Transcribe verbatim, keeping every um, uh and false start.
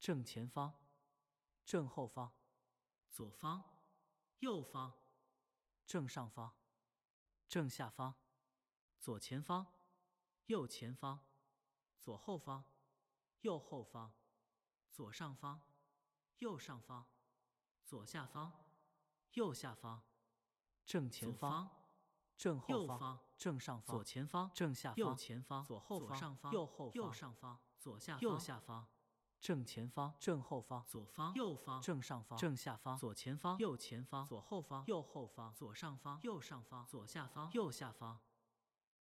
正前方、正后方、 左方、右方、 正上方、正下方、 左前方、右前方、左后方、右后方、左上方、右上方、左下方、右下方、 正前方、正后方、 右方、 正上方、 左前方、 正下方、 右前方、 左后方、 上方、 右后方、 右上方、左下方、 右下方、正前方、正后方、 左方、右方、 正上方、正下方、 左前方、右前方、左后方、 右后方、 左上方、右上方、左下方、右下方。